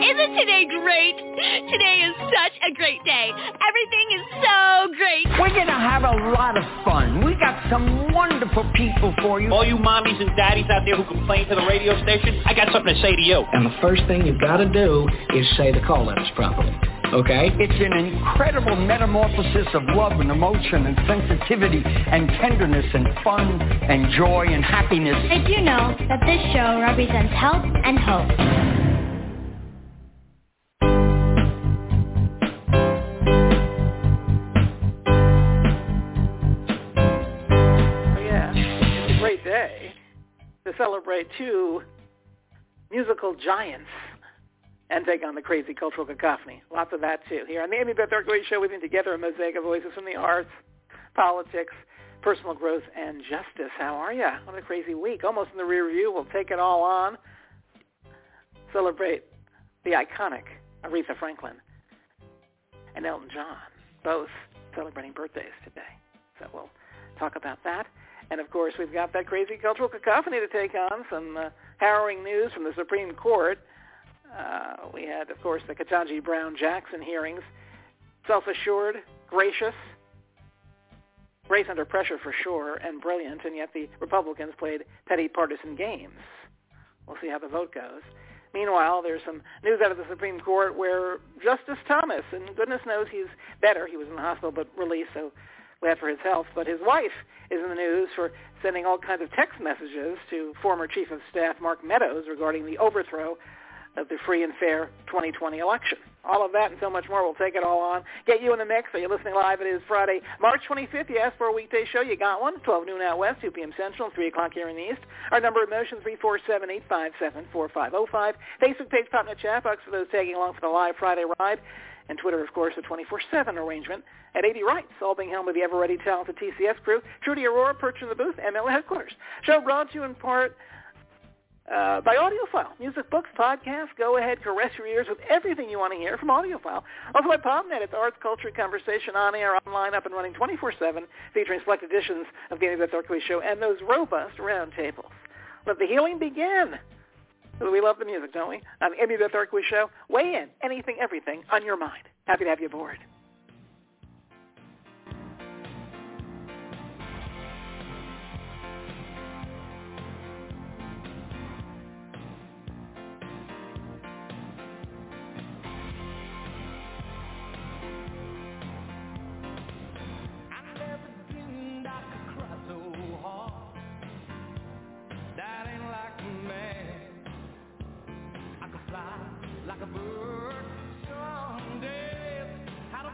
Isn't today great? Today is such a great day. Everything is so great. We're going to have a lot of fun. We got some wonderful people for you. All you mommies and daddies out there who complain to the radio station, I got something to say to you. And the first thing you've got to do is say the call letters properly. Okay? It's an incredible metamorphosis of love and emotion and sensitivity and tenderness and fun and joy and happiness. Did you know that this show represents health and hope? Yeah, it's a great day to celebrate two musical giants and take on the crazy cultural cacophony. Lots of that, too. Here on the Amy Beth Erkowitz Show, weaving together a mosaic of voices from the arts, politics, personal growth, and justice. How are you? What a crazy week. Almost in the rear view. We'll take it all on. Celebrate the iconic Aretha Franklin and Elton John, both celebrating birthdays today. So we'll talk about that. And, of course, we've got that crazy cultural cacophony to take on, some harrowing news from the Supreme Court. We had, of course, the Ketanji Brown Jackson hearings. Self-assured, gracious under pressure for sure, and brilliant, and yet the Republicans played petty partisan games. We'll see how the vote goes. Meanwhile, there's some news out of the Supreme Court where Justice Thomas, and goodness knows he's better. He was in the hospital but released, so glad for his health. But his wife is in the news for sending all kinds of text messages to former Chief of Staff Mark Meadows regarding the overthrow of the free and fair 2020 election. All of that and so much more. We'll take it all on. Get you in the mix. Are you listening live? It is Friday, March 25th. You asked for a weekday show. You got one. 12 noon out west, 2 p.m. Central, 3 o'clock here in the East. Our number of motion, 347-857-4505. Facebook page, Popnet Chat box for those tagging along for the live Friday ride. And Twitter, of course, a 24/7 arrangement at 80 Rights, all being held by the ever-ready, talented TCS crew. Trudy Aurora, perched in the booth, ML headquarters. Show brought to you in part by AudioFile. Music, books, podcasts. Go ahead, caress your ears with everything you want to hear from AudioFile. Also by PopNet. It's arts, culture, conversation on air, online, up and running 24/7, featuring select editions of the Amy Beth Erkowitz Show and those robust roundtables. Let the healing begin. We love the music, don't we? On the Amy Beth Erkowitz Show, weigh in. Anything, everything on your mind. Happy to have you aboard. Like a bird, some days, how to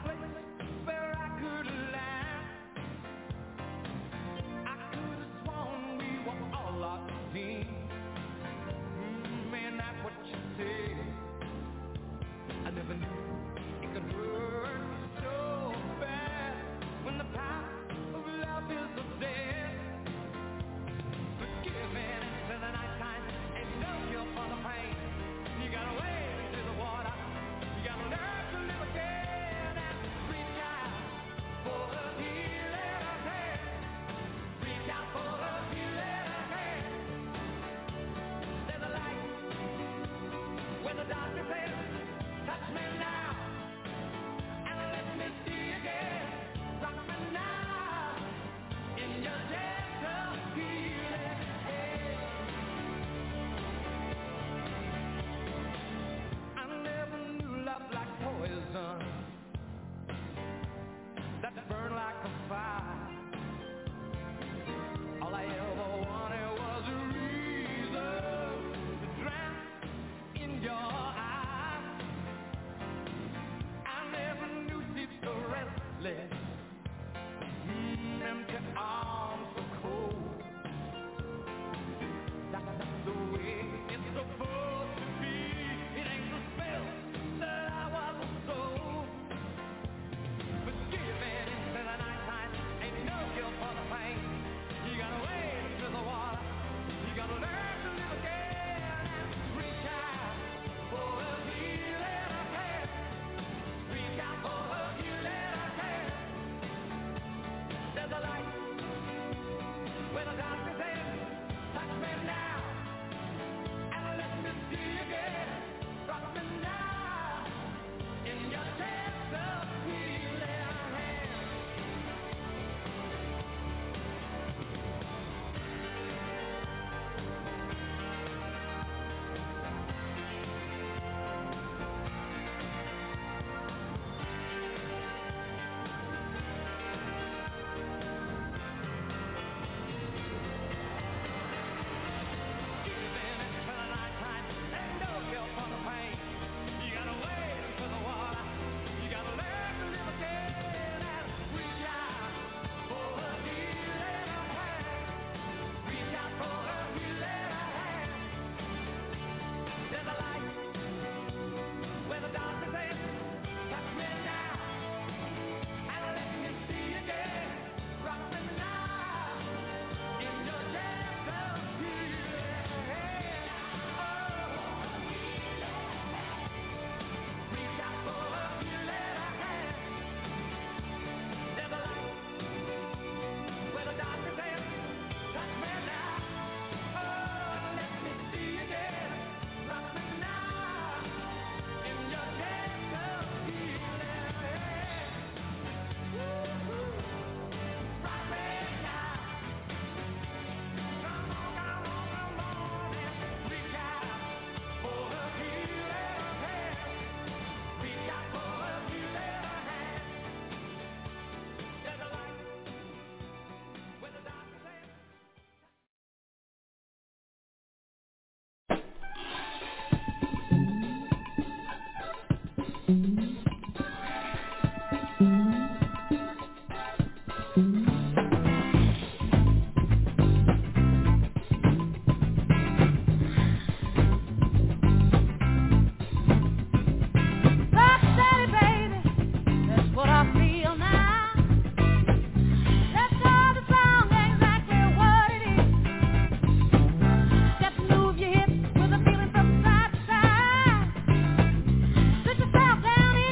Sit yourself down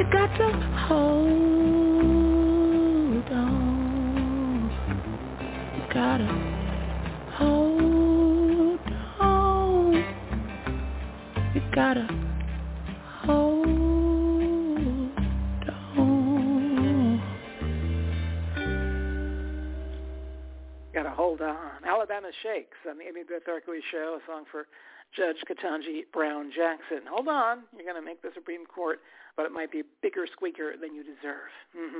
You got to hold on. You gotta hold on. You gotta hold on. Gotta hold on. Alabama Shakes on the Amy Beth Arcois Show, a song for Judge Ketanji Brown Jackson. Hold on. You're going to make the Supreme Court, but it might be a bigger squeaker than you deserve.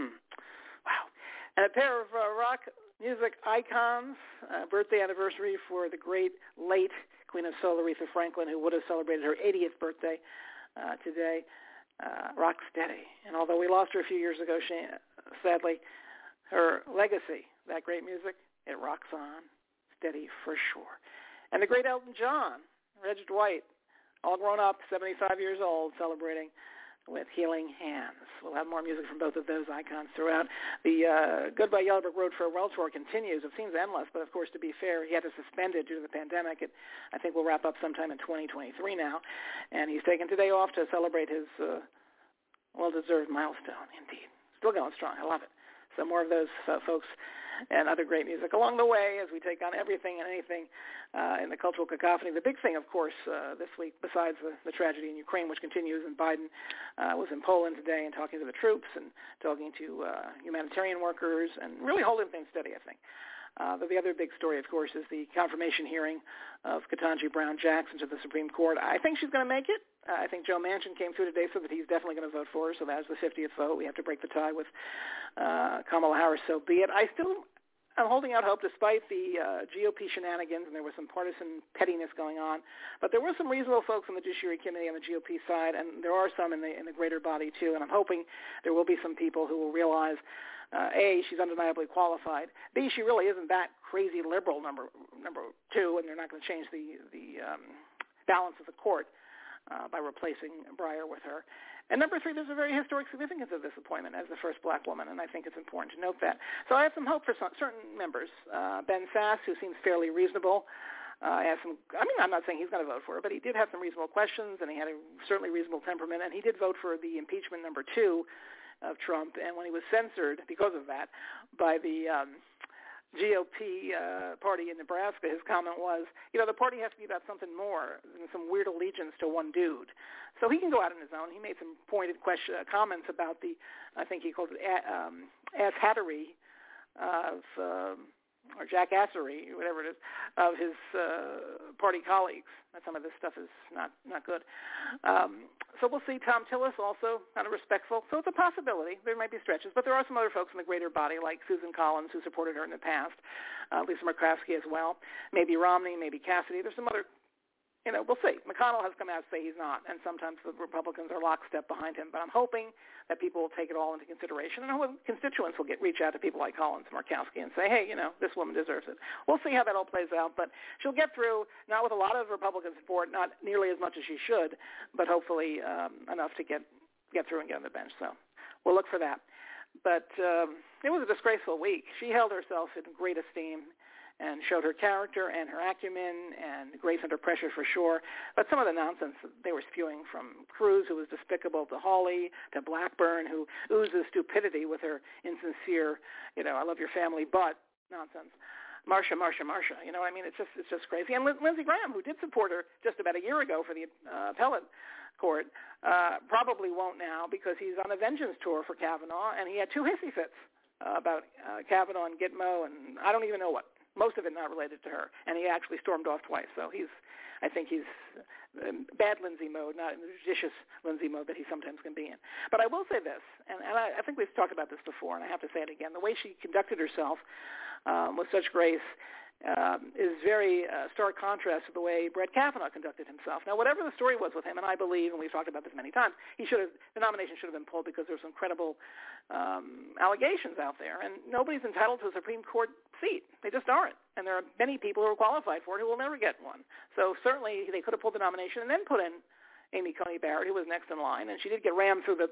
Wow. And a pair of rock music icons, birthday anniversary for the great late Queen of Soul, Aretha Franklin, who would have celebrated her 80th birthday today. Rocksteady. And although we lost her a few years ago, sadly, her legacy, that great music, it rocks on, steady for sure. And the great Elton John, Reg Dwight, all grown up, 75 years old, celebrating with Healing Hands. We'll have more music from both of those icons throughout. The Goodbye Yellow Brick Road Farewell Tour continues. It seems endless, but of course, to be fair, he had to suspend it due to the pandemic. I think we'll wrap up sometime in 2023 now. And he's taken today off to celebrate his well-deserved milestone, indeed. Still going strong. I love it. So more of those folks and other great music along the way as we take on everything and anything in the cultural cacophony. The big thing, of course, this week, besides the tragedy in Ukraine, which continues, and Biden was in Poland today and talking to the troops and talking to humanitarian workers and really holding things steady, I think. But the other big story, of course, is the confirmation hearing of Ketanji Brown Jackson to the Supreme Court. I think she's going to make it. I think Joe Manchin came through today so that he's definitely going to vote for her, so that's the 50th vote. We have to break the tie with Kamala Harris, so be it. I'm holding out hope despite the GOP shenanigans, and there was some partisan pettiness going on. But there were some reasonable folks on the Judiciary Committee on the GOP side, and there are some in the greater body, too. And I'm hoping there will be some people who will realize, A, she's undeniably qualified. B, she really isn't that crazy liberal, number two, and they're not going to change the balance of the court by replacing Breyer with her. And number three, there's a very historic significance of this appointment as the first black woman, and I think it's important to note that. So I have some hope for certain members. Ben Sasse, who seems fairly reasonable. I'm not saying he's going to vote for her, but he did have some reasonable questions, and he had a certainly reasonable temperament, and he did vote for the impeachment number 2 of Trump. And when he was censored because of that by the GOP party in Nebraska, his comment was, the party has to be about something more than some weird allegiance to one dude. So he can go out on his own. He made some pointed comments about I think he called it ass-hattery or jackassery, whatever it is, of his party colleagues. That some of this stuff is not good. So we'll see. Tom Tillis also kind of respectful. So it's a possibility. There might be stretches, but there are some other folks in the greater body like Susan Collins, who supported her in the past, Lisa Murkowski as well, maybe Romney, maybe Cassidy. There's some other, we'll see. McConnell has come out to say he's not, and sometimes the Republicans are lockstep behind him. But I'm hoping that people will take it all into consideration, and constituents will reach out to people like Collins, Murkowski, and say, hey, this woman deserves it. We'll see how that all plays out, but she'll get through, not with a lot of Republican support, not nearly as much as she should, but hopefully enough to get through and get on the bench. So we'll look for that. But it was a disgraceful week. She held herself in great esteem and showed her character and her acumen and grace under pressure for sure. But some of the nonsense they were spewing, from Cruz, who was despicable, to Hawley, to Blackburn, who oozes stupidity with her insincere, I love your family, but nonsense. Marsha. It's just crazy. And Lindsey Graham, who did support her just about a year ago for the appellate court, probably won't now because he's on a vengeance tour for Kavanaugh, and he had 2 hissy fits about Kavanaugh and Gitmo, and I don't even know what. Most of it not related to her, and he actually stormed off twice. So I think he's in bad Lindsay mode, not in the judicious Lindsay mode that he sometimes can be in. But I will say this, and I think we've talked about this before, and I have to say it again. The way she conducted herself with such grace is very stark contrast to the way Brett Kavanaugh conducted himself. Now, whatever the story was with him, and I believe, and we've talked about this many times, the nomination should have been pulled because there were some credible allegations out there, and nobody's entitled to a Supreme Court seat. They just aren't. And there are many people who are qualified for it who will never get one. So certainly they could have pulled the nomination and then put in Amy Coney Barrett, who was next in line, and she did get rammed for the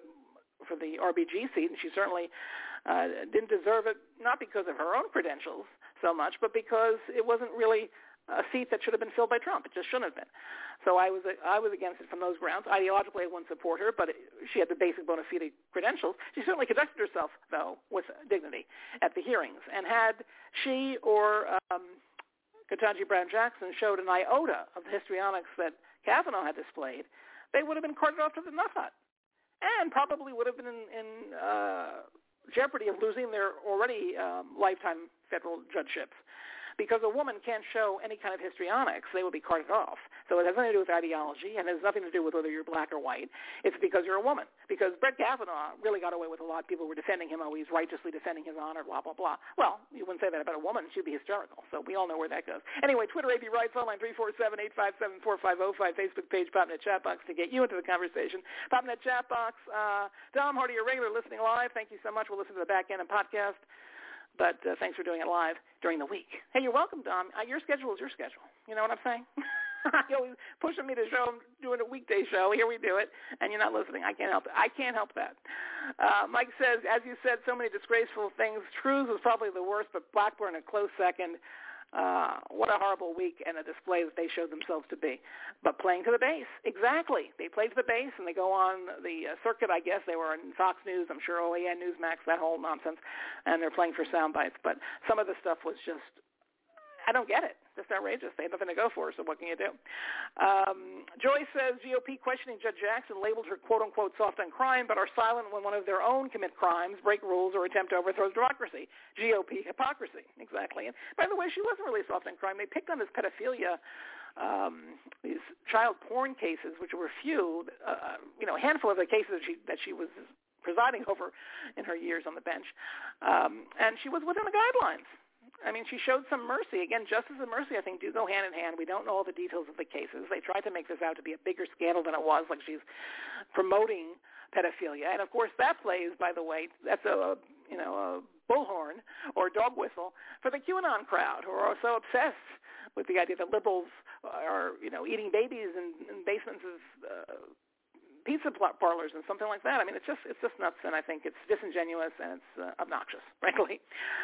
RBG seat, and she certainly didn't deserve it, not because of her own credentials so much, but because it wasn't really a seat that should have been filled by Trump. It just shouldn't have been. So I was against it from those grounds. Ideologically, I wouldn't support her, but she had the basic bona fide credentials. She certainly conducted herself, though, with dignity at the hearings. And had she or Ketanji Brown Jackson showed an iota of the histrionics that Kavanaugh had displayed, they would have been carted off to the nut hut and probably would have been in jeopardy of losing their already lifetime federal judgeships. Because a woman can't show any kind of histrionics, they would be carted off. So it has nothing to do with ideology, and it has nothing to do with whether you're black or white. It's because you're a woman. Because Brett Kavanaugh really got away with a lot. People were defending him, he's righteously defending his honor, blah, blah, blah. Well, you wouldn't say that about a woman. She'd be hysterical. So we all know where that goes. Anyway, Twitter, AB Rights, online 347-857-4505, Facebook page, Popnet Chat Box to get you into the conversation. Popnet Chat Box, Dom Hardy, your regular listening live. Thank you so much. We'll listen to the back end and podcast. But thanks for doing it live during the week. Hey, you're welcome, Dom. Your schedule is your schedule. You know what I'm saying? You're always pushing me to show I'm doing a weekday show. Here we do it, and you're not listening. I can't help it. I can't help that. Mike says, as you said, so many disgraceful things. Trues was probably the worst, but Blackburn a close second. What a horrible week and a display that they showed themselves to be. But playing to the base, exactly. They played to the base, and they go on the circuit, I guess. They were in Fox News, I'm sure, OAN, Newsmax, that whole nonsense, and they're playing for sound bites. But some of the stuff was just, I don't get it. Just outrageous. They had nothing to go for, so what can you do? Joy says GOP questioning Judge Jackson labeled her quote-unquote soft on crime, but are silent when one of their own commit crimes, break rules, or attempt to overthrow democracy. GOP hypocrisy. Exactly. And by the way, she wasn't really soft on crime. They picked on this pedophilia, these child porn cases, which were few, a handful of the cases that she was presiding over in her years on the bench. And she was within the guidelines. I mean, she showed some mercy. Again, justice and mercy, I think, do go hand in hand. We don't know all the details of the cases. They tried to make this out to be a bigger scandal than it was, like she's promoting pedophilia. And, of course, that plays, by the way, that's a bullhorn or dog whistle for the QAnon crowd who are so obsessed with the idea that liberals are, eating babies in basements of pizza parlors and something like that. I mean, it's just nuts, and I think it's disingenuous and it's obnoxious, frankly.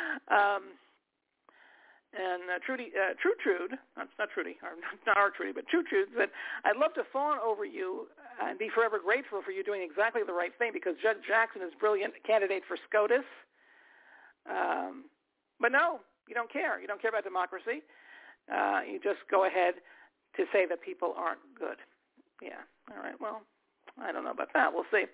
And Trude, not Trudy, or not our Trudy, but Trude said, I'd love to fawn over you and be forever grateful for you doing exactly the right thing because Judge Jackson is a brilliant candidate for SCOTUS. But no, you don't care. You don't care about democracy. You just go ahead to say that people aren't good. Yeah. All right. Well, I don't know about that. We'll see.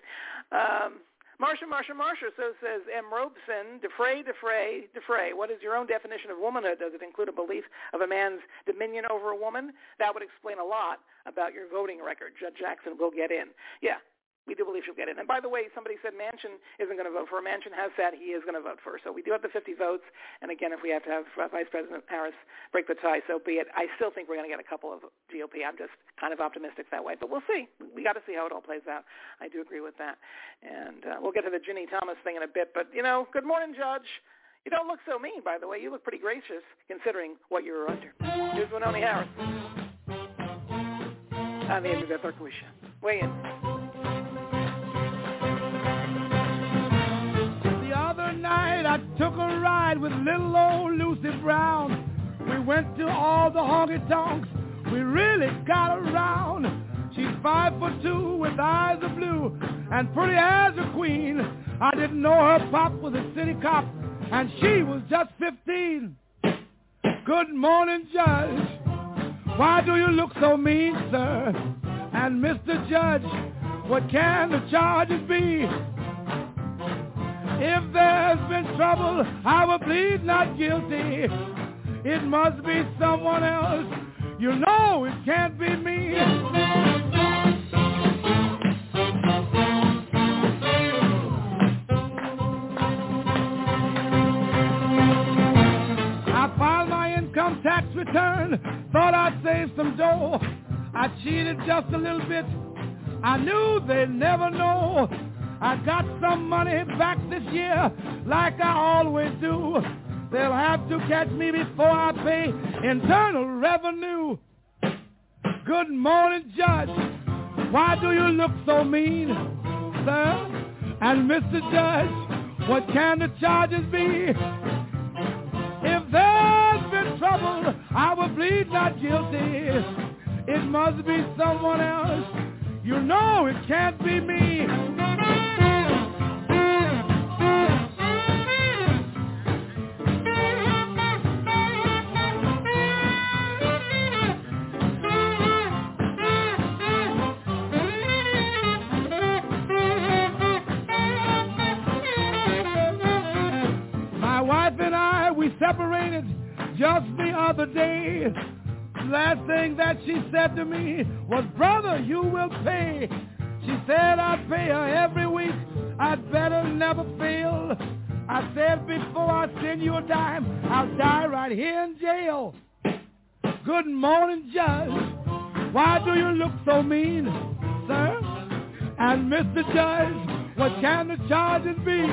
Marsha says, M. Robeson, defray. What is your own definition of womanhood? Does it include a belief of a man's dominion over a woman? That would explain a lot about your voting record. Judge Jackson will get in. Yeah, we do believe she'll get in. And by the way, somebody said Manchin isn't going to vote for her. Manchin has said he is going to vote for her. So we do have the 50 votes. And again, if we have to have Vice President Harris break the tie, so be it. I still think we're going to get a couple of GOP. I'm just kind of optimistic that way. But we'll see. We got to see how it all plays out. I do agree with that. And we'll get to the Ginny Thomas thing in a bit. But, good morning, Judge. You don't look so mean, by the way. You look pretty gracious considering what you were under. Here's Winoni Harris on the Andrew Beth Berkowitz Show. Weigh in. Night I took a ride with little old Lucy Brown. We went to all the honky-tonks. We really got around. She's 5'2" with eyes of blue and pretty as a queen. I didn't know her pop was a city cop and she was just 15. Good morning, Judge. Why do you look so mean, sir? And Mr. Judge, what can the charges be? If there's been trouble, I will plead not guilty. It must be someone else. You know it can't be me. I filed my income tax return, thought I'd save some dough. I cheated just a little bit. I knew they'd never know. I got some money back this year, like I always do. They'll have to catch me before I pay Internal Revenue. Good morning, Judge. Why do you look so mean, sir? And Mr. Judge, what can the charges be? If there's been trouble, I will plead not guilty. It must be someone else. You know it can't be me. My wife and I, we separated just the other day. Last thing that she said to me was, brother, you will pay. She said I'd pay her every week. I'd better never fail. I said before I send you a dime, I'll die right here in jail. Good morning, Judge. Why do you look so mean, sir? And Mr. Judge, what can the charges be?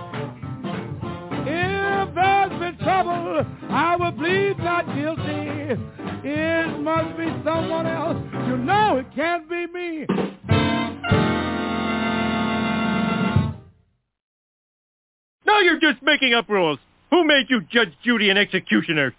If there's been trouble, I will plead not guilty. It must be someone else. You know it can't be me. Now you're just making up rules. Who made you Judge Judy and executioner?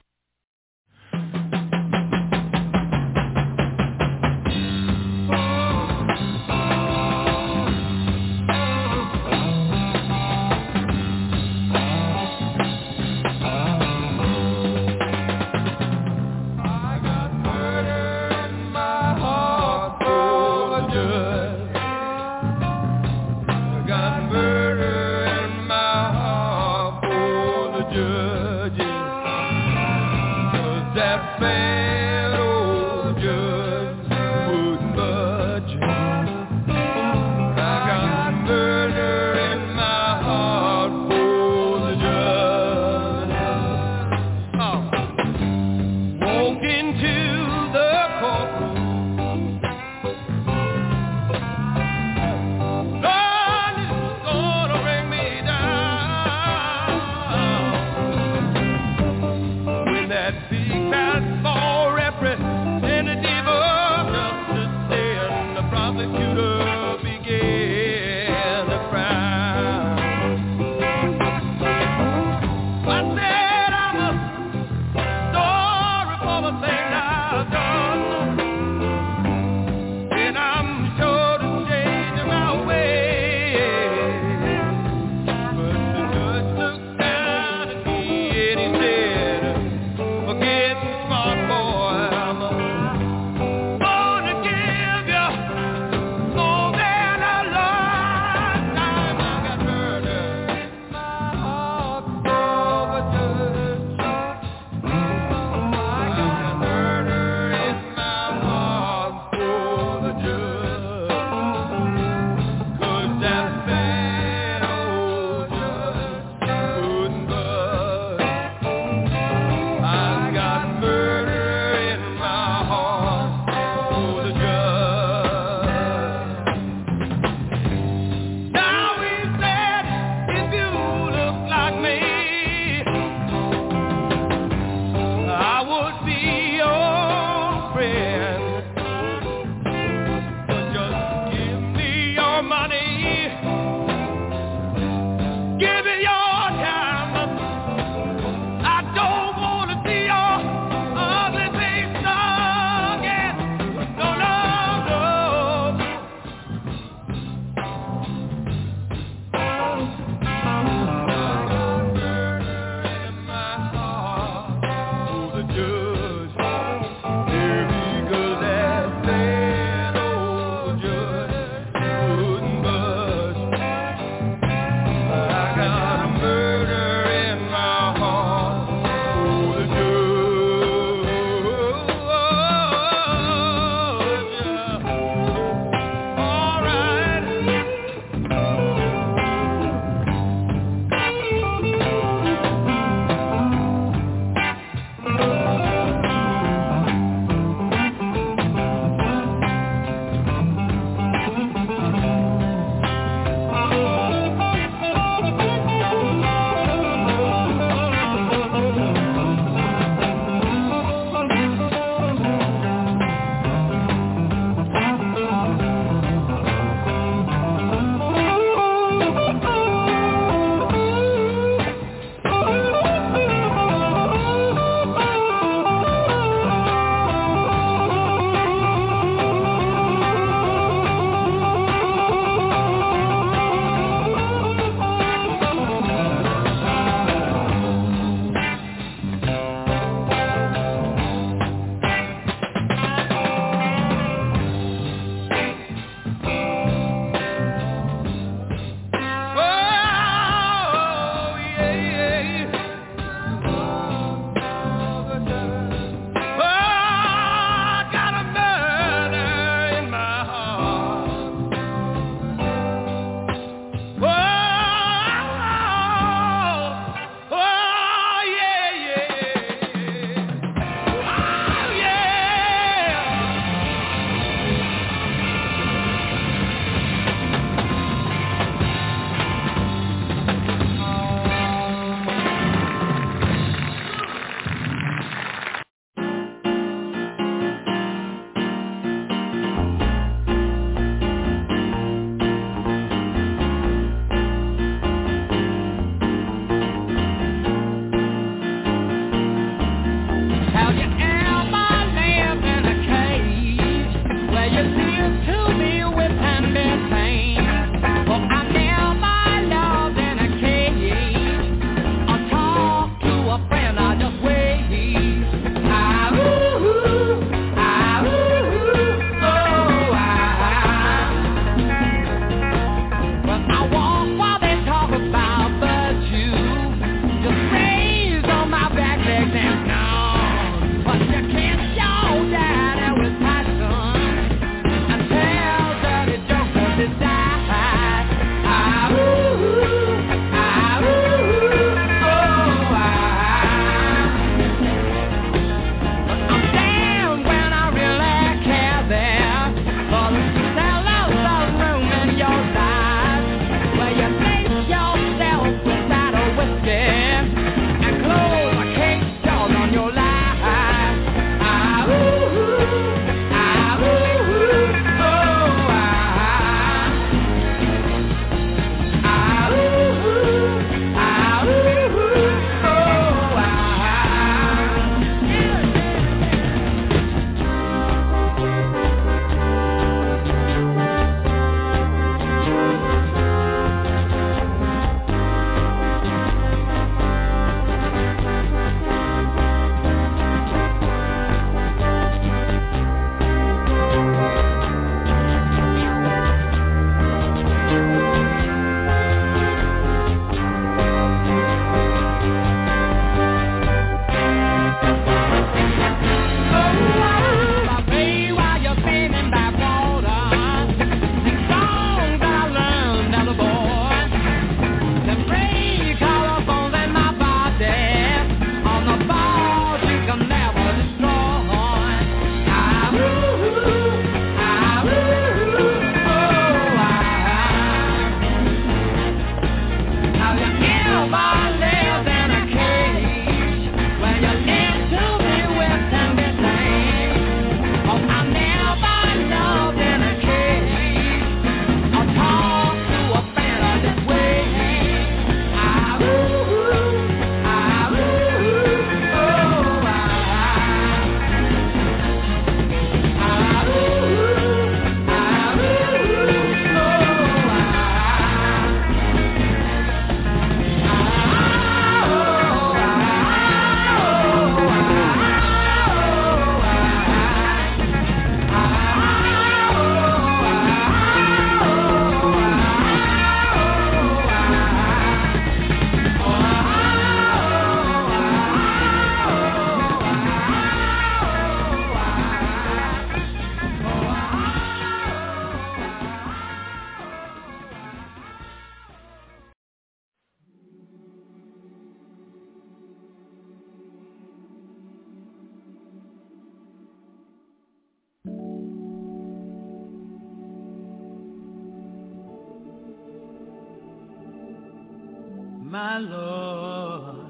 my Lord.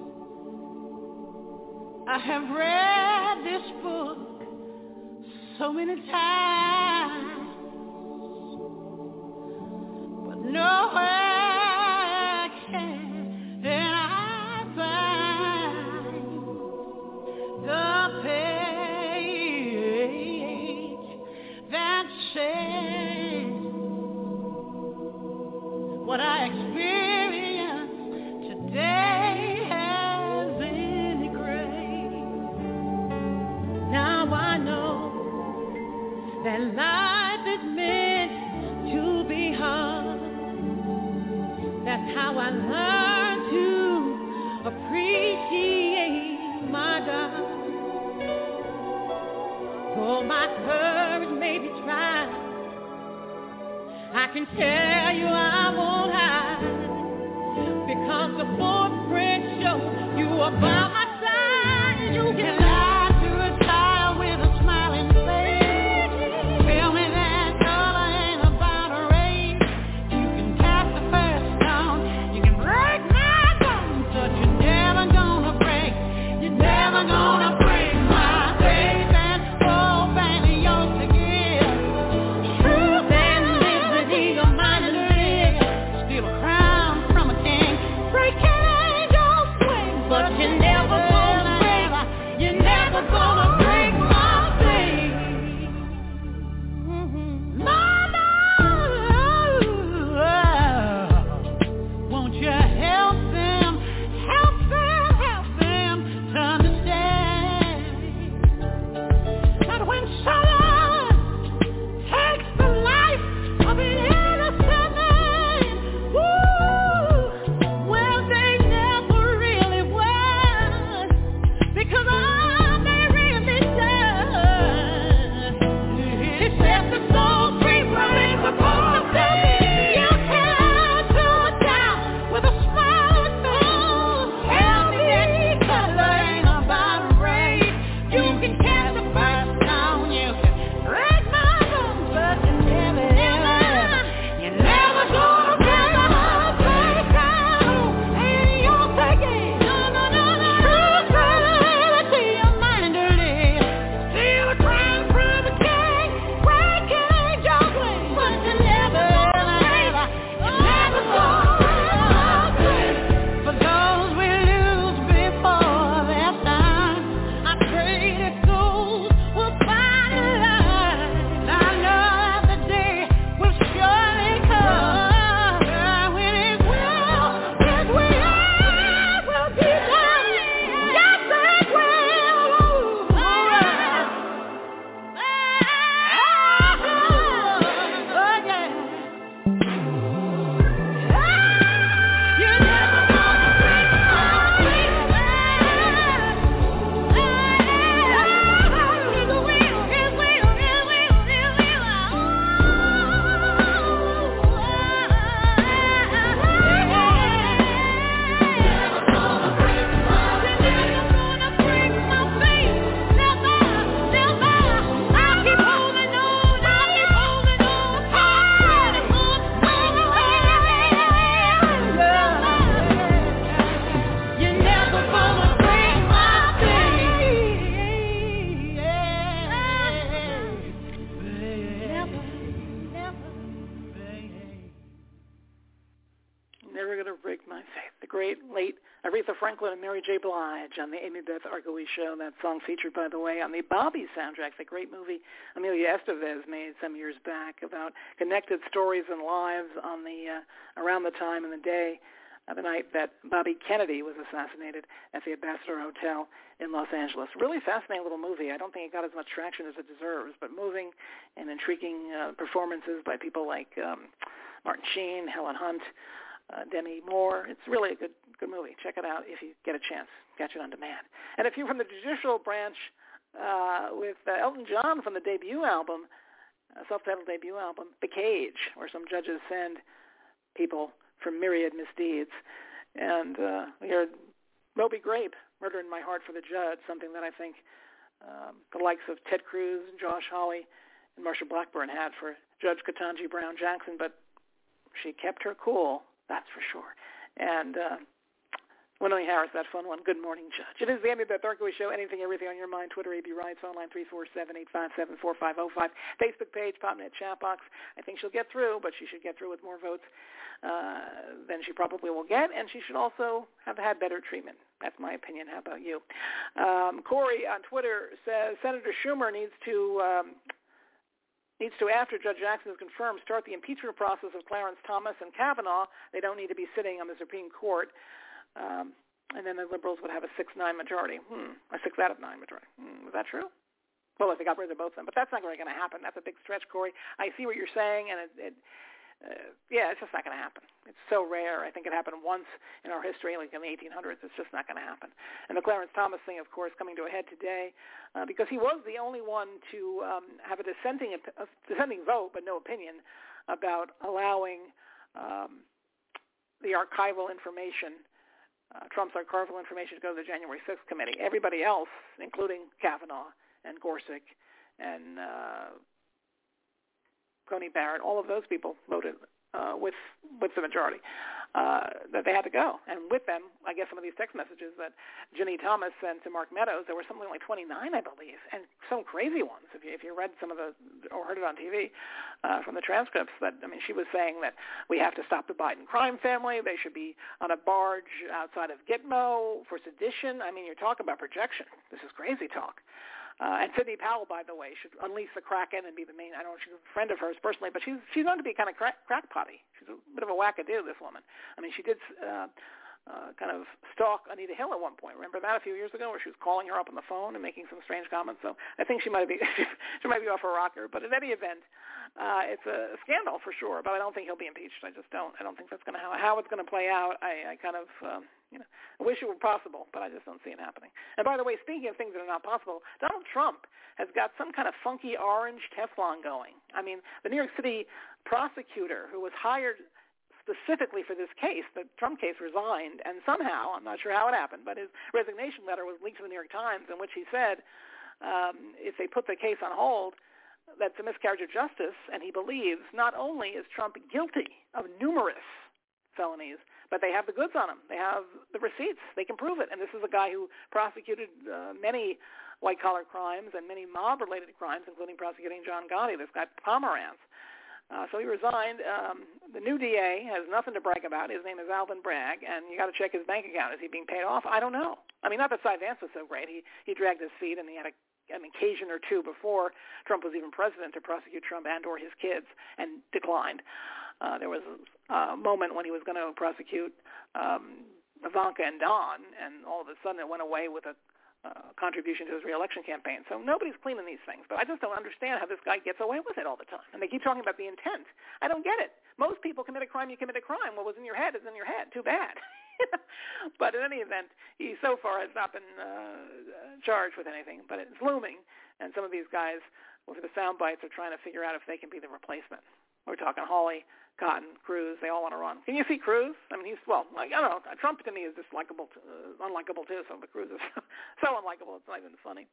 I have read this book so many times, but nowhere can I find the page that says what I experienced today has any grace. Now I know that life is meant to be hard. That's how I learned to appreciate my God. Though my courage may be tried, I can tell you I won't hide, because the footprint shows you are by my side. You can lie to a child with a smiling face. Tell me that color ain't about a race. You can cast the first stone, you can break my bones, but you're never gonna break. You're never gonna break my faith and hope and yours to give. Truth and liberty, your mind and live. Steal a crown from a king, break angels' wings, but you're never gonna break. You're never gonna break my faith. Mama, won't you help them to understand that when someone takes the life of an innocent man, well, they never really was, because all they really done is set the soul free from its supposed to be. You can lie to a child with a smiling face. Tell me that color ain't about race. You can cast the first stone, you can break my bones, but you're never gonna break my faith down. Ain't your taking. Truth and liberty, your mind to live. Steal a crown from a king, break angels' wings, but you're never gonna break. For those we lose before their time, I pray that souls will find a light. I know that the day will surely come when His will be done. Yes, it will. You're never gonna break my faith. His will. You're never gonna break my Never gonna break my faith. The great late Aretha Franklin and Mary J. Blige on the Amy Beth Argois show. That song featured, by the way, on the Bobby soundtrack, the great movie Amelia Estevez made some years back about connected stories and lives on the around the time and the day the night that Bobby Kennedy was assassinated at the Ambassador Hotel in Los Angeles. Really fascinating little movie. I don't think it got as much traction as it deserves, but moving and intriguing performances by people like Martin Sheen, Helen Hunt, Demi Moore. It's really a good movie. Check it out if you get a chance. Catch it on demand. And a few from the judicial branch with Elton John from the debut album, self-titled debut album, The Cage, where some judges send people for myriad misdeeds. And we heard Moby Grape, Murder in My Heart for the Judge, something that I think the likes of Ted Cruz, Josh Hawley, and Marsha Blackburn had for Judge Ketanji Brown Jackson, but she kept her cool, that's for sure. And Winnie Harris, that fun one. Good morning, Judge. It is the Amy Beth Berkowitz Show. Anything, everything on your mind. Twitter, AB Rights. Phone line 347-857-4505. Facebook page, PopNet chat box. I think she'll get through, but she should get through with more votes than she probably will get, and she should also have had better treatment. That's my opinion. How about you? Corey on Twitter says Senator Schumer needs to, after Judge Jackson is confirmed, start the impeachment process of Clarence Thomas and Kavanaugh. They don't need to be sitting on the Supreme Court. And then the liberals would have a 6-9 majority, a 6 out of 9 majority. Is that true? Well, if they got rid of both of them. But that's not really going to happen. That's a big stretch, Corey. I see what you're saying, and it's just not going to happen. It's so rare. I think it happened once in our history, like in the 1800s. It's just not going to happen. And the Clarence Thomas thing, of course, coming to a head today, because he was the only one to have a dissenting vote, but no opinion, about allowing the archival information, Trump's archival information, to go to the January 6th committee. Everybody else, including Kavanaugh and Gorsuch and Coney Barrett, all of those people voted with the majority that they had to go. And with them, I guess some of these text messages that Ginny Thomas sent to Mark Meadows, there were something like 29, I believe, and some crazy ones. If you read some of the, or heard it on TV from the transcripts, that, I mean, she was saying that we have to stop the Biden crime family. They should be on a barge outside of Gitmo for sedition. I mean, you're talking about projection. This is crazy talk. And Sidney Powell, by the way, should unleash the Kraken and be the main. I don't know if she's a friend of hers personally, but she's known to be kind of crackpotty. She's a bit of a wackadoo, this woman. I mean, she did kind of stalk Anita Hill at one point. Remember that a few years ago, where she was calling her up on the phone and making some strange comments? So I think she might be off her rocker. But in any event, it's a scandal for sure. But I don't think he'll be impeached. I don't think that's going to how it's going to play out. I kind of I wish it were possible, but I just don't see it happening. And by the way, speaking of things that are not possible, Donald Trump has got some kind of funky orange Teflon going. I mean, the New York City prosecutor who was hired specifically for this case, the Trump case, resigned, and somehow, I'm not sure how it happened, but his resignation letter was leaked to the New York Times, in which he said if they put the case on hold, that's a miscarriage of justice, and he believes not only is Trump guilty of numerous felonies, but they have the goods on him. They have the receipts. They can prove it. And this is a guy who prosecuted many white-collar crimes and many mob-related crimes, including prosecuting John Gotti, this guy Pomerantz. So he resigned. The new DA has nothing to brag about. His name is Alvin Bragg, and you got to check his bank account. Is he being paid off? I don't know. I mean, not that Cy Vance was so great. He dragged his feet, and he had an occasion or two before Trump was even president to prosecute Trump and or his kids, and declined. There was a moment when he was going to prosecute Ivanka and Don, and all of a sudden it went away with a contribution to his reelection campaign. So nobody's cleaning these things. But I just don't understand how this guy gets away with it all the time. And they keep talking about the intent. I don't get it. Most people commit a crime, you commit a crime. What was in your head is in your head. Too bad. But in any event, he so far has not been charged with anything. But it's looming. And some of these guys, with the sound bites, are trying to figure out if they can be the replacement. We're talking Hawley, Cotton, Cruz. They all want to run. Can you see Cruz? I mean, I don't know. Trump to me is just unlikable too. So, but Cruz is so unlikable, it's not even funny.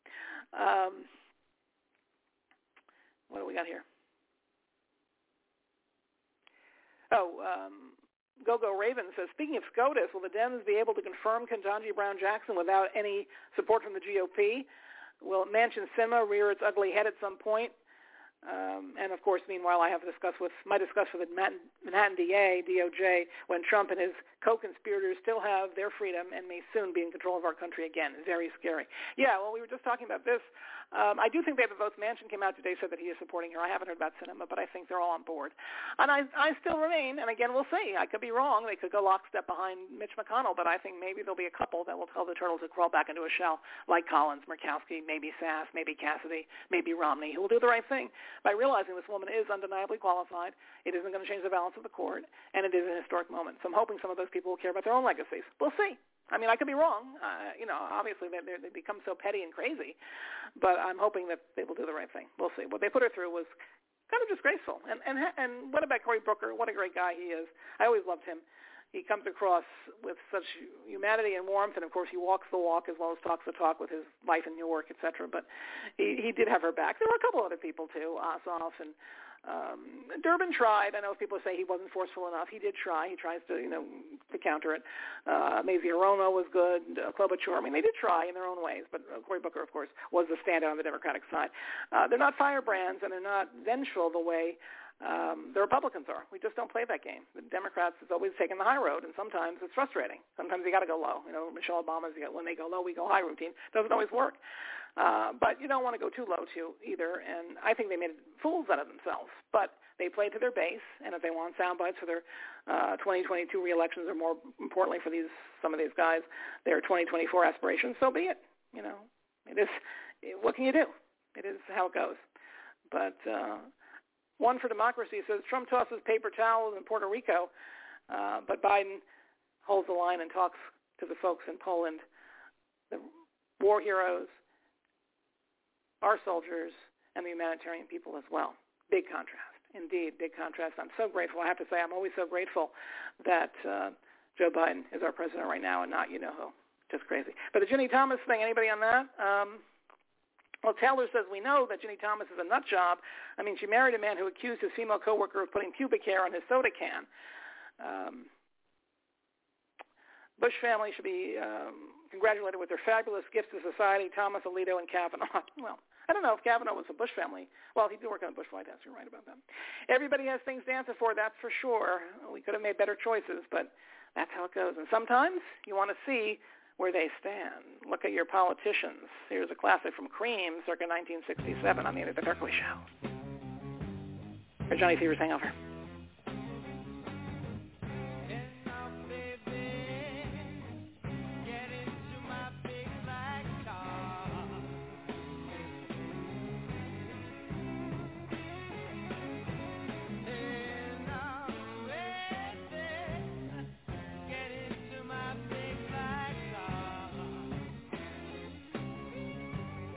What do we got here? Go-Go Raven says, speaking of SCOTUS, will the Dems be able to confirm Ketanji Brown Jackson without any support from the GOP? Will Manchin Sinema rear its ugly head at some point? And, of course, meanwhile, I might discuss with the Manhattan DOJ, when Trump and his co-conspirators still have their freedom and may soon be in control of our country again. Very scary. Yeah, well, we were just talking about this. I do think they have the votes. Manchin came out today, said that he is supporting her. I haven't heard about Sinema, but I think they're all on board. And I still remain, and again, we'll see. I could be wrong. They could go lockstep behind Mitch McConnell, but I think maybe there'll be a couple that will tell the turtle to crawl back into a shell, like Collins, Murkowski, maybe Sass, maybe Cassidy, maybe Romney, who will do the right thing by realizing this woman is undeniably qualified. It isn't going to change the balance of the court, and it is an historic moment. So I'm hoping some of those people will care about their own legacies. We'll see. I mean, I could be wrong. Obviously they become so petty and crazy, but I'm hoping that they will do the right thing. We'll see. What they put her through was kind of disgraceful. And what about Cory Booker? What a great guy he is. I always loved him. He comes across with such humanity and warmth, and, of course, he walks the walk as well as talks the talk with his life in New York, et cetera. But he did have her back. There were a couple other people, too, Ossoff and Durbin tried. I know people say he wasn't forceful enough. He did try. He tries to, to counter it. Mazie Hirono was good. Klobuchar. I mean, they did try in their own ways, but Cory Booker, of course, was the standout on the Democratic side. They're not firebrands, and they're not vengeful the way the Republicans are. We just don't play that game. The Democrats has always taken the high road, and sometimes it's frustrating. Sometimes you got to go low. Michelle Obama's when they go low, we go high routine. Doesn't always work. But you don't want to go too low too either. And I think they made fools out of themselves. But they played to their base, and if they want sound bites for their 2022 re-elections, or more importantly for some of these guys, their 2024 aspirations, so be it. It is. What can you do? It is how it goes. But One for Democracy says Trump tosses paper towels in Puerto Rico, but Biden holds the line and talks to the folks in Poland, the war heroes, our soldiers, and the humanitarian people as well. Big contrast. Indeed, big contrast. I'm so grateful. I have to say, I'm always so grateful that Joe Biden is our president right now and not you-know-who. Just crazy. But the Ginny Thomas thing, anybody on that? Well, Taylor says, we know that Ginny Thomas is a nut job. I mean, she married a man who accused his female coworker of putting pubic hair on his soda can. Bush family should be congratulated with their fabulous gifts to society, Thomas, Alito, and Kavanaugh. Well, I don't know if Kavanaugh was a Bush family. Well, he did work on the Bush White House. You're right about that. Everybody has things to answer for, that's for sure. We could have made better choices, but that's how it goes. And sometimes you want to see where they stand. Look at your politicians. Here's a classic from Cream, circa 1967 on the Anita Berkeley Show. For Johnny There's Hangover.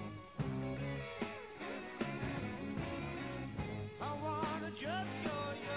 Just show you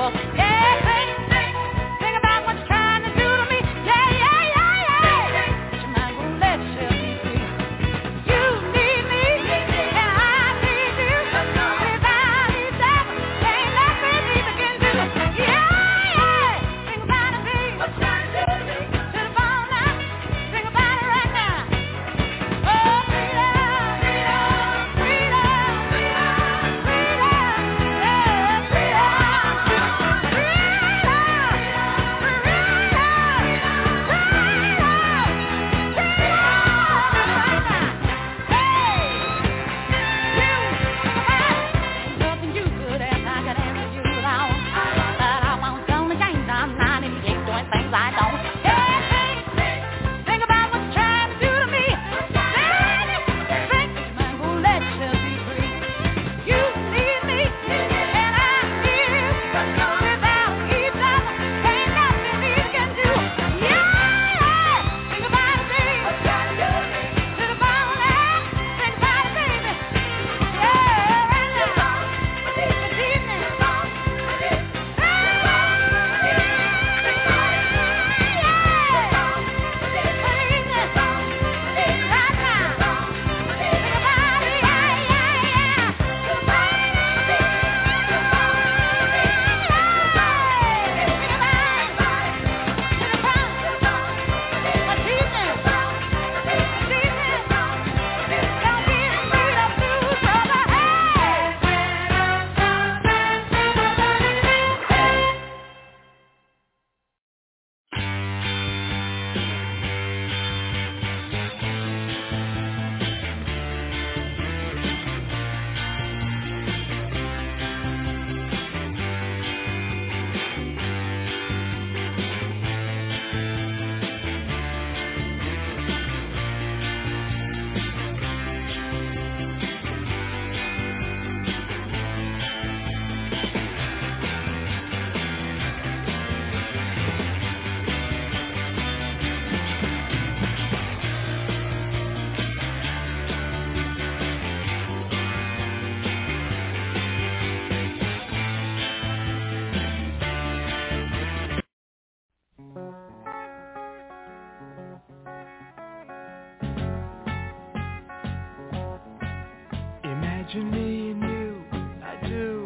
Imagine me and you, I do.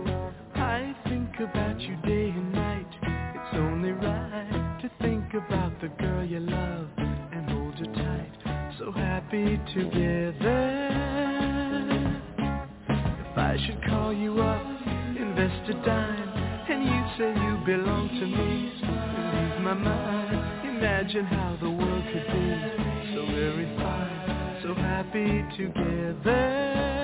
I think about you day and night. It's only right to think about the girl you love and hold her tight. So happy together. If I should call you up, invest a dime, and you say you belong to me, lose my mind. Imagine how the world could be so very fine, so happy together.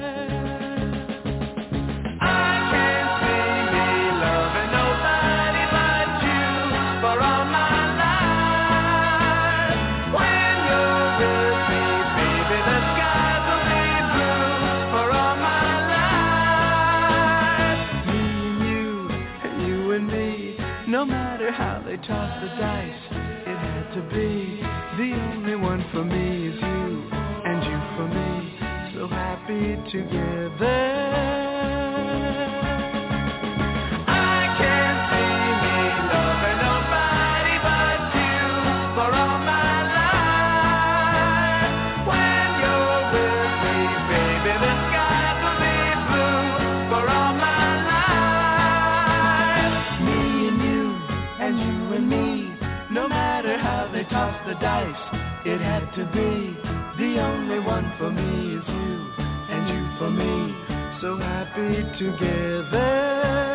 No matter how they toss the dice, it had to be. The only one for me is you, and you for me, so happy together. I can't see me loving nobody but you for all my life. When you're with me, baby, the skies will be blue for all my no matter how they toss the dice, it had to be. The only one for me is you, and you for me, so happy together.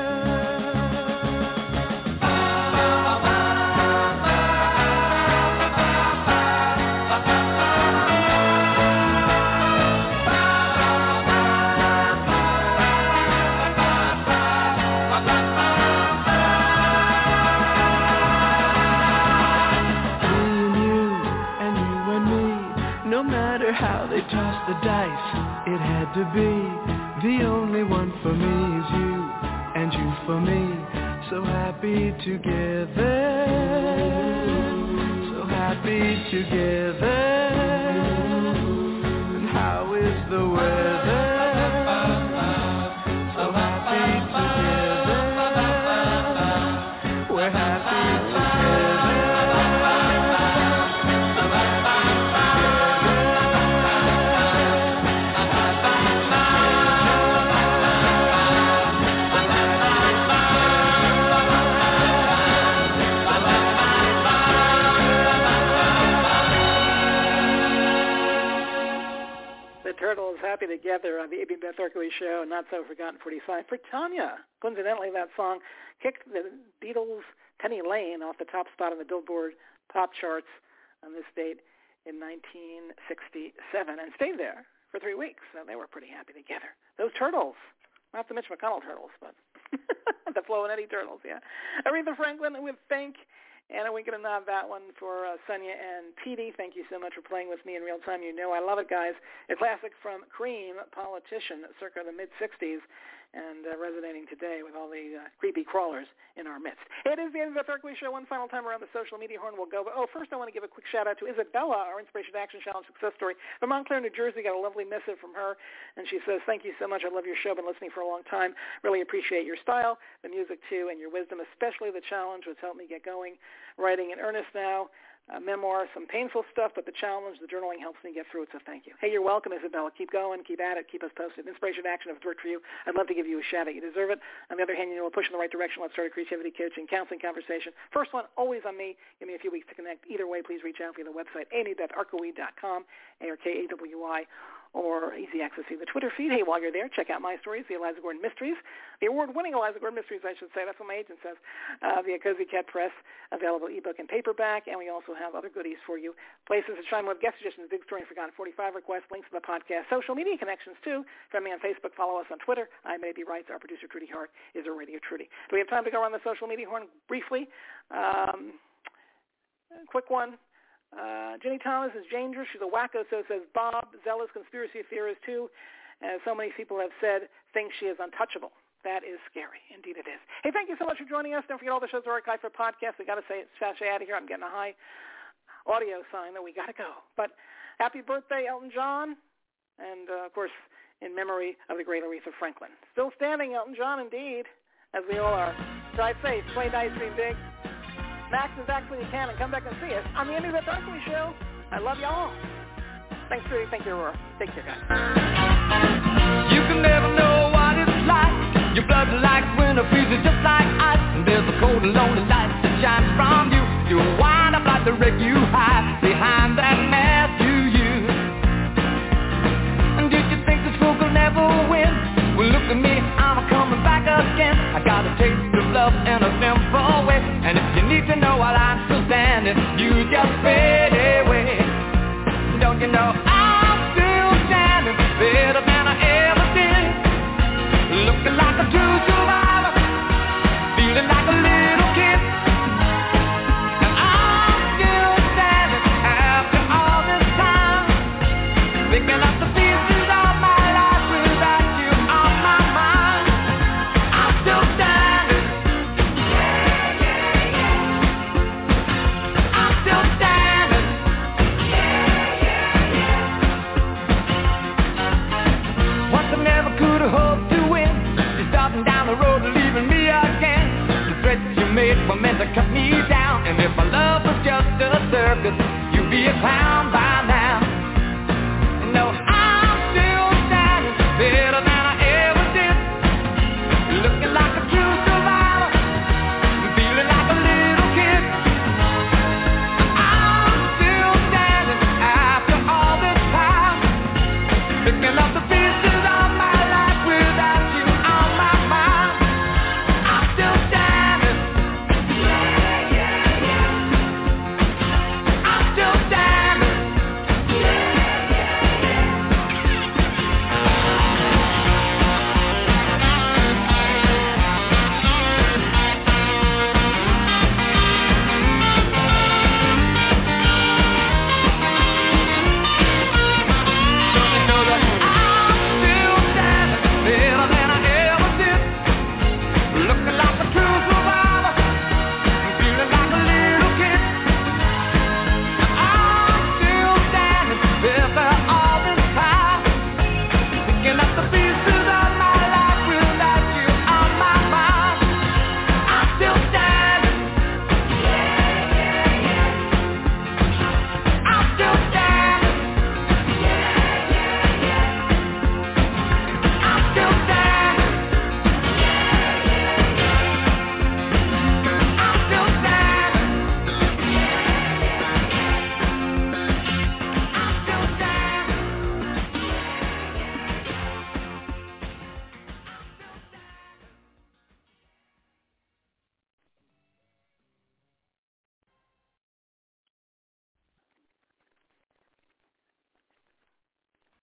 How they toss the dice, it had to be. The only one for me is you, and you for me, so happy together, so happy together. And how is the weather? So happy together. together on the A.B. Beth Orkley Show, Not So Forgotten 45 for Tanya. Coincidentally, that song kicked the Beatles' Penny Lane off the top spot on the Billboard pop charts on this date in 1967 and stayed there for 3 weeks. So they were pretty happy together. Those Turtles, not the Mitch McConnell Turtles, but the Flo and Eddie Turtles, yeah. Aretha Franklin with Think. And a wink and a nod, that one for Sonia and Petey. Thank you so much for playing with me in real time. You know I love it, guys. A classic from Cream, Politician, circa the mid-'60s, and resonating today with all the creepy crawlers in our midst. It is the end of the Orkley Show. One final time around the social media horn we'll go. But, first I want to give a quick shout-out to Isabella, our Inspiration Action Challenge success story from Montclair, New Jersey. Got a lovely missive from her, and she says, thank you so much. I love your show. Been listening for a long time. Really appreciate your style, the music, too, and your wisdom, especially the challenge, which helped me get going. Writing in earnest now, memoir, some painful stuff, but the challenge, the journaling helps me get through it, so thank you. Hey, you're welcome, Isabella. Keep going, keep at it, keep us posted. Inspiration Action, if it's worked for you, I'd love to give you a shout-out. You deserve it. On the other hand, we'll push in the right direction. Let's start a creativity, coaching, counseling conversation. First one, always on me. Give me a few weeks to connect. Either way, please reach out via the website, amy.arkowi.com, A-R-K-A-W-I, or easy access to the Twitter feed. Hey, while you're there, check out my stories, the Eliza Gordon Mysteries, the award-winning Eliza Gordon Mysteries, I should say. That's what my agent says. Via Cozy Cat Press, available ebook and paperback, and we also have other goodies for you. Places to chime with guest suggestions, Big Story and Forgotten 45 requests, links to the podcast, social media connections, too. Friend me on Facebook, follow us on Twitter. I'm A.B. Wrights. Our producer, Trudy Hart, is our Radio Trudy. Do we have time to go around the social media horn briefly? Quick one. Ginny Thomas is dangerous. She's a wacko, so says Bob. Zealous conspiracy theorist, too. As so many people have said, thinks she is untouchable. That is scary. Indeed it is. Hey, thank you so much for joining us. Don't forget all the shows are archived for podcasts. We got to say it's sashay out of here. I'm getting a high audio sign that we got to go. But happy birthday, Elton John. And, of course, in memory of the great Aretha Franklin. Still standing, Elton John, indeed, as we all are. Drive safe. Play nice, dream big. Max is back when you can, and come back and see us on the A.B. Beth Orkley Show. I love y'all. Thanks, Trudy. Thank you, Aurora. Take care, guys. You can never know what it's like. Your blood like winter freezes just like ice. And there's a cold and lonely light that shines from you. You'll wind up like the wreck you hide behind that mask you use. And did you think this fool could never win? Well, look at me, I'm coming back again. I got a taste of love in a simple way. And if you need to know while I'm still standing, you just fade away. Don't you know I'm still standing better than I ever did? Looking like a true survivor, feeling like a little kid. And I'm still standing after all this time, picking up the pieces of my life without you on my mind. I'm still standing. I'm still standing. Once I never could have hoped to win. You're starting down the road and leaving me again. The threats you made were meant to cut me down. And if my love was just a circus, you'd be a clown.